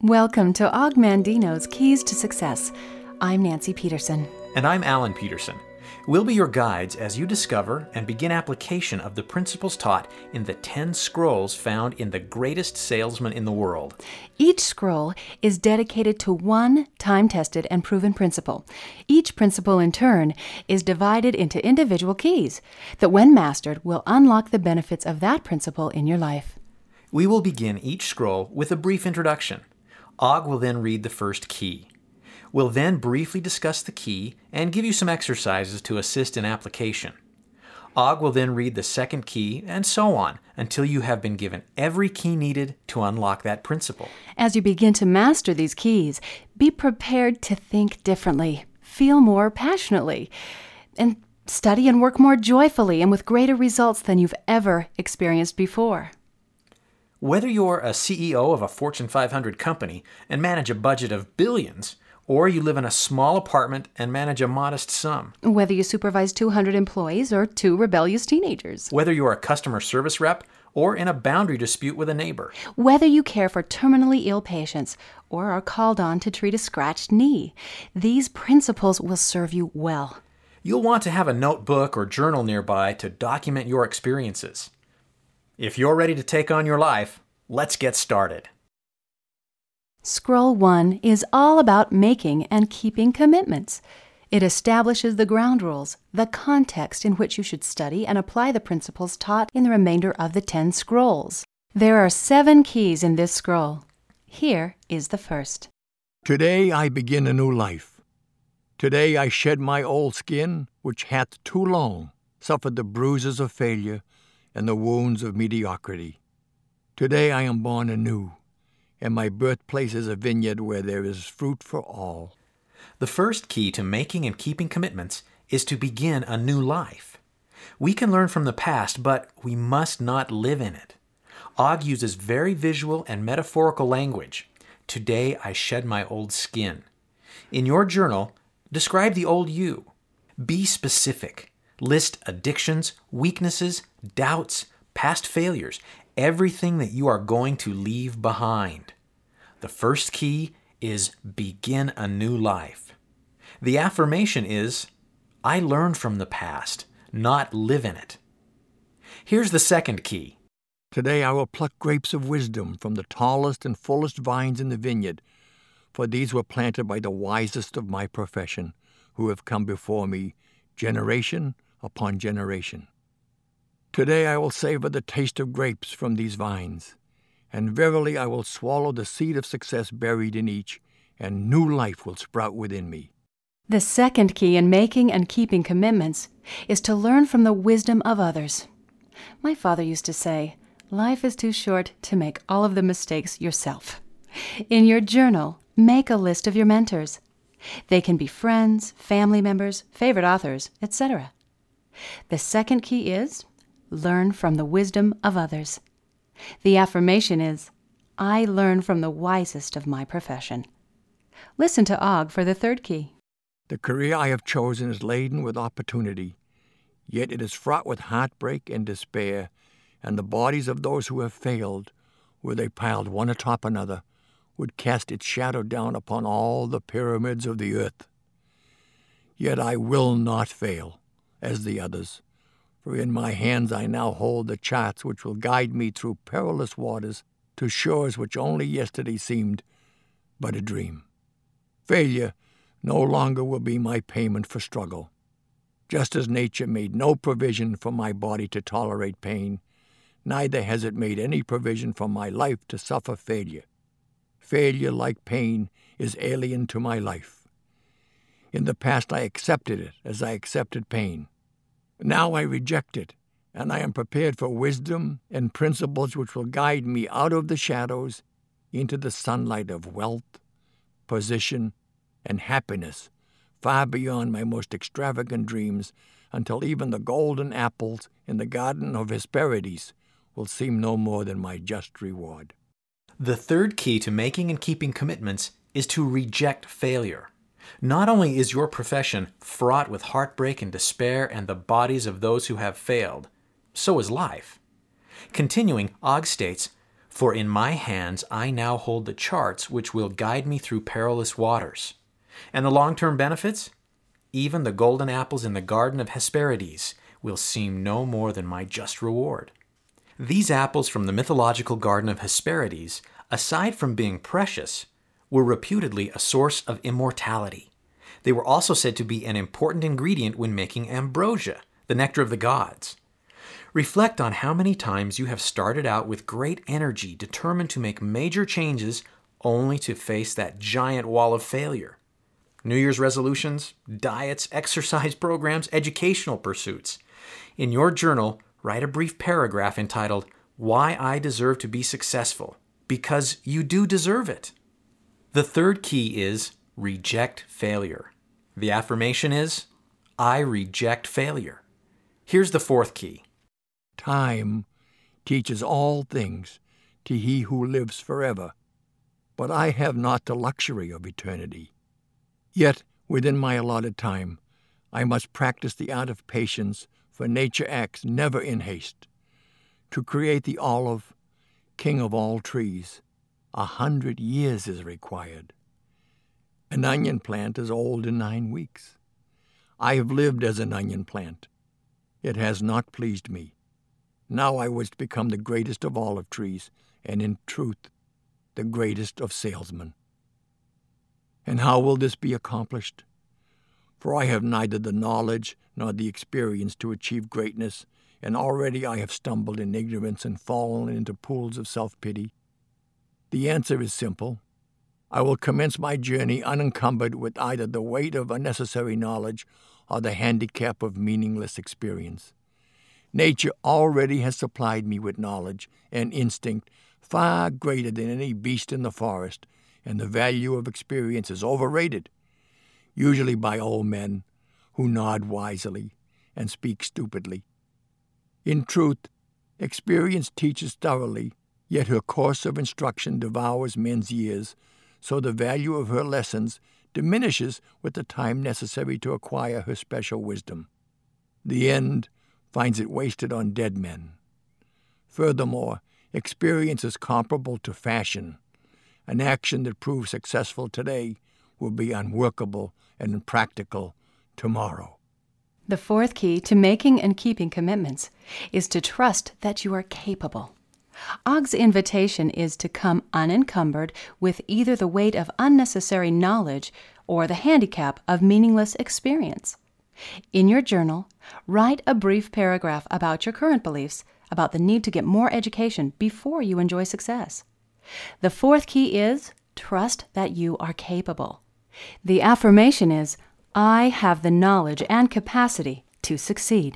Welcome to Og Mandino's Keys to Success. I'm Nancy Peterson. And I'm Alan Peterson. We'll be your guides as you discover and begin application of the principles taught in the 10 scrolls found in The Greatest Salesman in the World. Each scroll is dedicated to one time-tested and proven principle. Each principle, in turn, is divided into individual keys that, when mastered, will unlock the benefits of that principle in your life. We will begin each scroll with a brief introduction. Og will then read the first key. We'll then briefly discuss the key and give you some exercises to assist in application. Og will then read the second key, and so on, until you have been given every key needed to unlock that principle. As you begin to master these keys, be prepared to think differently, feel more passionately, and study and work more joyfully and with greater results than you've ever experienced before. Whether you're a CEO of a Fortune 500 company and manage a budget of billions, or you live in a small apartment and manage a modest sum. Whether you supervise 200 employees or 2 rebellious teenagers. Whether you're a customer service rep or in a boundary dispute with a neighbor. Whether you care for terminally ill patients or are called on to treat a scratched knee, these principles will serve you well. You'll want to have a notebook or journal nearby to document your experiences. If you're ready to take on your life, let's get started. Scroll 1 is all about making and keeping commitments. It establishes the ground rules, the context in which you should study and apply the principles taught in the remainder of the 10 scrolls. There are 7 keys in this scroll. Here is the first. Today I begin a new life. Today I shed my old skin, which hath too long suffered the bruises of failure and the wounds of mediocrity. Today I am born anew, and my birthplace is a vineyard where there is fruit for all. The first key to making and keeping commitments is to begin a new life. We can learn from the past, but we must not live in it. Og uses very visual and metaphorical language. Today I shed my old skin. In your journal, describe the old you. Be specific. List addictions, weaknesses, doubts, past failures, everything that you are going to leave behind. The first key is begin a new life. The affirmation is, I learn from the past, not live in it. Here's the second key. Today I will pluck grapes of wisdom from the tallest and fullest vines in the vineyard, for these were planted by the wisest of my profession, who have come before me, generation upon generation. Today I will savor the taste of grapes from these vines, and verily I will swallow the seed of success buried in each, and new life will sprout within me. The second key in making and keeping commitments is to learn from the wisdom of others. My father used to say, life is too short to make all of the mistakes yourself. In your journal, make a list of your mentors. They can be friends, family members, favorite authors, etc. The second key is, learn from the wisdom of others. The affirmation is, I learn from the wisest of my profession. Listen to Og for the third key. The career I have chosen is laden with opportunity, yet it is fraught with heartbreak and despair, and the bodies of those who have failed, were they piled one atop another, would cast its shadow down upon all the pyramids of the earth. Yet I will not fail, as the others, for in my hands I now hold the charts which will guide me through perilous waters to shores which only yesterday seemed but a dream. Failure no longer will be my payment for struggle. Just as nature made no provision for my body to tolerate pain, neither has it made any provision for my life to suffer failure. Failure, like pain, is alien to my life. In the past I accepted it as I accepted pain. Now I reject it, and I am prepared for wisdom and principles which will guide me out of the shadows into the sunlight of wealth, position, and happiness, far beyond my most extravagant dreams, until even the golden apples in the garden of Hesperides will seem no more than my just reward. The third key to making and keeping commitments is to reject failure. Not only is your profession fraught with heartbreak and despair and the bodies of those who have failed, so is life. Continuing, Og states, For in my hands I now hold the charts which will guide me through perilous waters. And the long-term benefits? Even the golden apples in the garden of Hesperides will seem no more than my just reward. These apples from the mythological garden of Hesperides, aside from being precious, were reputedly a source of immortality. They were also said to be an important ingredient when making ambrosia, the nectar of the gods. Reflect on how many times you have started out with great energy, determined to make major changes, only to face that giant wall of failure. New Year's resolutions, diets, exercise programs, educational pursuits. In your journal, write a brief paragraph entitled, "Why I Deserve to Be Successful," because you do deserve it. The third key is reject failure. The affirmation is, I reject failure. Here's the fourth key. Time teaches all things to he who lives forever, but I have not the luxury of eternity. Yet, within my allotted time, I must practice the art of patience, for nature acts never in haste. To create the olive, king of all trees, 100 years is required. An onion plant is old in 9 weeks. I have lived as an onion plant. It has not pleased me. Now I wish to become the greatest of olive trees, and in truth, the greatest of salesmen. And how will this be accomplished? For I have neither the knowledge nor the experience to achieve greatness, and already I have stumbled in ignorance and fallen into pools of self-pity. The answer is simple. I will commence my journey unencumbered with either the weight of unnecessary knowledge or the handicap of meaningless experience. Nature already has supplied me with knowledge and instinct far greater than any beast in the forest, and the value of experience is overrated, usually by old men who nod wisely and speak stupidly. In truth, experience teaches thoroughly, yet her course of instruction devours men's years, so the value of her lessons diminishes with the time necessary to acquire her special wisdom. The end finds it wasted on dead men. Furthermore, experience is comparable to fashion. An action that proves successful today will be unworkable and impractical tomorrow. The fourth key to making and keeping commitments is to trust that you are capable. Og's invitation is to come unencumbered with either the weight of unnecessary knowledge or the handicap of meaningless experience. In your journal, write a brief paragraph about your current beliefs about the need to get more education before you enjoy success. The fourth key is trust that you are capable. The affirmation is, I have the knowledge and capacity to succeed.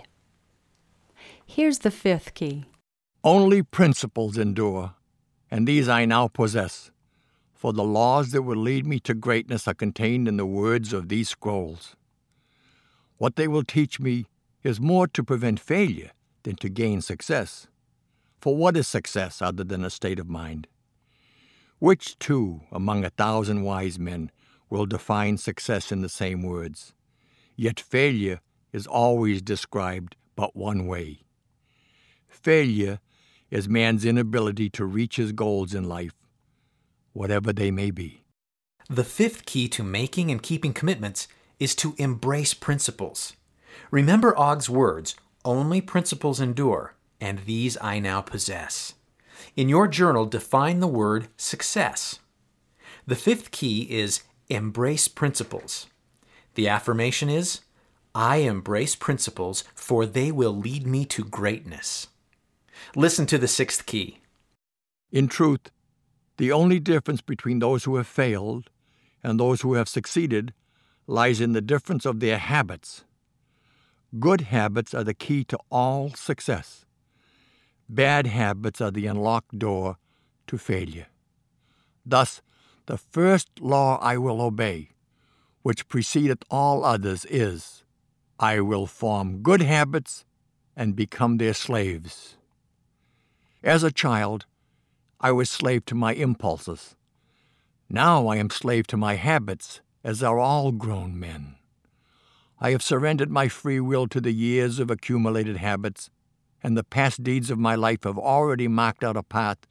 Here's the fifth key. Only principles endure, and these I now possess, for the laws that will lead me to greatness are contained in the words of these scrolls. What they will teach me is more to prevent failure than to gain success. For what is success other than a state of mind? Which two among 1,000 wise men will define success in the same words? Yet failure is always described but one way. Failure is man's inability to reach his goals in life, whatever they may be. The fifth key to making and keeping commitments is to embrace principles. Remember Og's words, only principles endure, and these I now possess. In your journal, define the word success. The fifth key is embrace principles. The affirmation is, I embrace principles, for they will lead me to greatness. Listen to the sixth key. In truth, the only difference between those who have failed and those who have succeeded lies in the difference of their habits. Good habits are the key to all success. Bad habits are the unlocked door to failure. Thus, the first law I will obey, which precedeth all others, is, I will form good habits and become their slaves. As a child, I was slave to my impulses. Now I am slave to my habits, as are all grown men. I have surrendered my free will to the years of accumulated habits, and the past deeds of my life have already marked out a path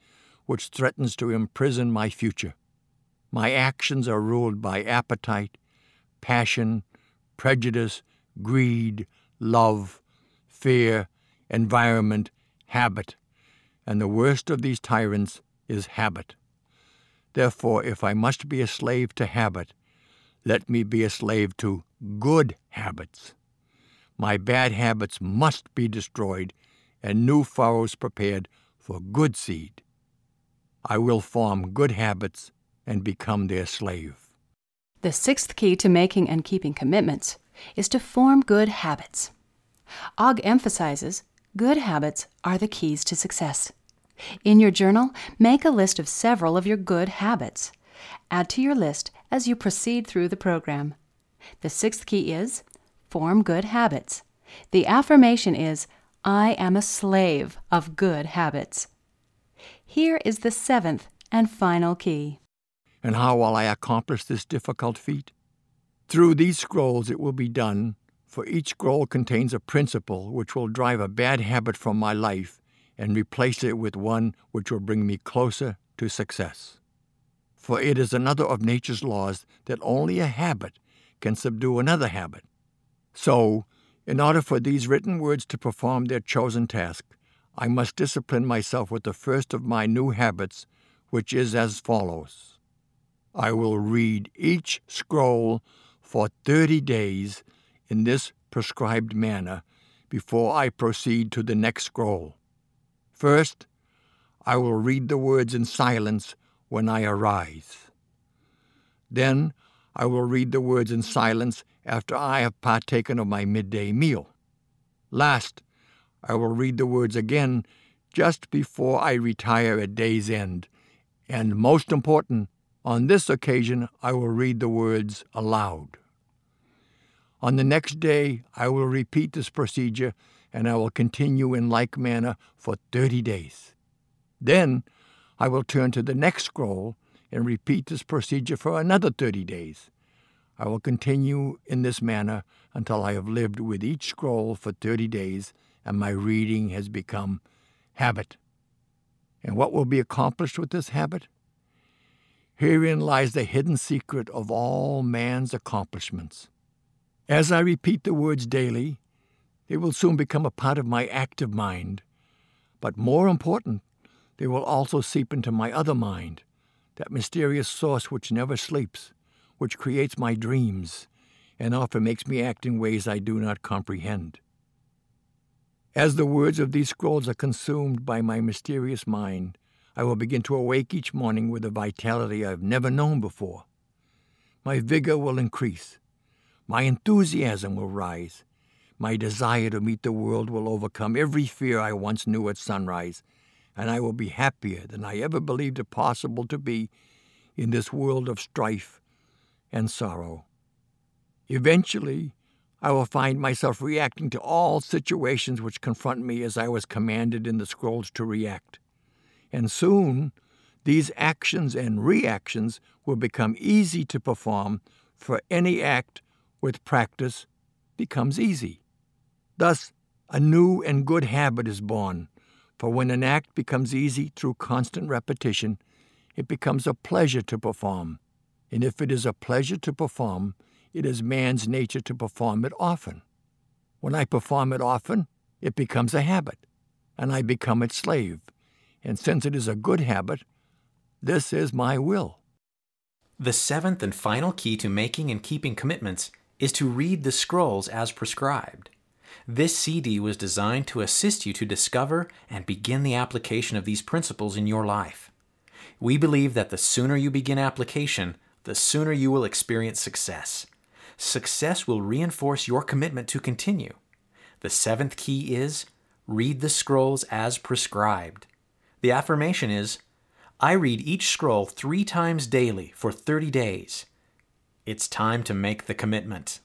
which threatens to imprison my future. My actions are ruled by appetite, passion, prejudice, greed, love, fear, environment, habit, and the worst of these tyrants is habit. Therefore, if I must be a slave to habit, let me be a slave to good habits. My bad habits must be destroyed and new furrows prepared for good seed. I will form good habits and become their slave. The sixth key to making and keeping commitments is to form good habits. Og emphasizes good habits are the keys to success. In your journal, make a list of several of your good habits. Add to your list as you proceed through the program. The sixth key is form good habits. The affirmation is, I am a slave of good habits. Here is the seventh and final key. And how will I accomplish this difficult feat? Through these scrolls it will be done, for each scroll contains a principle which will drive a bad habit from my life and replace it with one which will bring me closer to success. For it is another of nature's laws that only a habit can subdue another habit. So, in order for these written words to perform their chosen task, I must discipline myself with the first of my new habits, which is as follows. I will read each scroll for 30 days in this prescribed manner before I proceed to the next scroll. First, I will read the words in silence when I arise. Then, I will read the words in silence after I have partaken of my midday meal. Last, I will read the words again just before I retire at day's end. And most important, on this occasion, I will read the words aloud. On the next day, I will repeat this procedure, and I will continue in like manner for 30 days. Then, I will turn to the next scroll and repeat this procedure for another 30 days. I will continue in this manner until I have lived with each scroll for 30 days and my reading has become habit. And what will be accomplished with this habit? Herein lies the hidden secret of all man's accomplishments. As I repeat the words daily, they will soon become a part of my active mind. But more important, they will also seep into my other mind, that mysterious source which never sleeps, which creates my dreams, and often makes me act in ways I do not comprehend. As the words of these scrolls are consumed by my mysterious mind, I will begin to awake each morning with a vitality I have never known before. My vigor will increase. My enthusiasm will rise. My desire to meet the world will overcome every fear I once knew at sunrise, and I will be happier than I ever believed it possible to be in this world of strife and sorrow. Eventually, I will find myself reacting to all situations which confront me as I was commanded in the scrolls to react. And soon, these actions and reactions will become easy to perform, for any act with practice becomes easy. Thus, a new and good habit is born, for when an act becomes easy through constant repetition, it becomes a pleasure to perform. And if it is a pleasure to perform, it is man's nature to perform it often. When I perform it often, it becomes a habit, and I become its slave. And since it is a good habit, this is my will. The seventh and final key to making and keeping commitments is to read the scrolls as prescribed. This CD was designed to assist you to discover and begin the application of these principles in your life. We believe that the sooner you begin application, the sooner you will experience success. Success will reinforce your commitment to continue. The seventh key is, read the scrolls as prescribed. The affirmation is, I read each scroll 3 times daily for 30 days. It's time to make the commitment.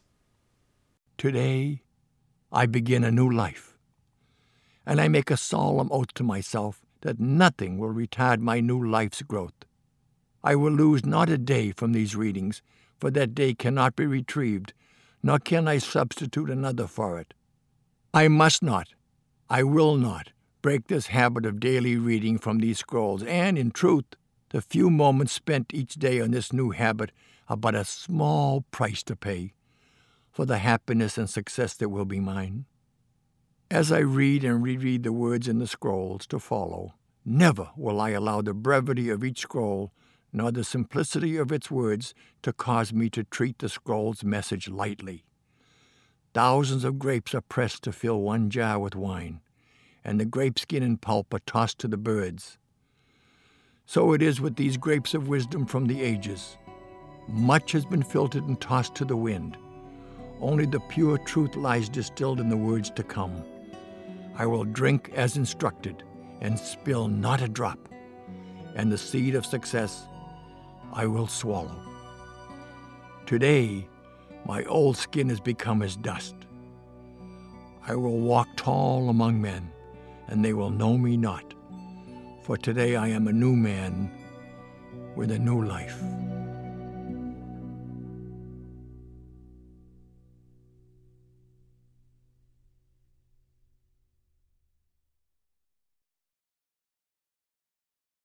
Today, I begin a new life, and I make a solemn oath to myself that nothing will retard my new life's growth. I will lose not a day from these readings, for that day cannot be retrieved, nor can I substitute another for it. I must not, I will not, break this habit of daily reading from these scrolls, and, in truth, the few moments spent each day on this new habit are but a small price to pay for the happiness and success that will be mine. As I read and reread the words in the scrolls to follow, never will I allow the brevity of each scroll nor the simplicity of its words to cause me to treat the scroll's message lightly. Thousands of grapes are pressed to fill one jar with wine, and the grape skin and pulp are tossed to the birds. So it is with these grapes of wisdom from the ages. Much has been filtered and tossed to the wind. Only the pure truth lies distilled in the words to come. I will drink as instructed, and spill not a drop, and the seed of success I will swallow. Today, my old skin has become as dust. I will walk tall among men, and they will know me not, for today I am a new man with a new life.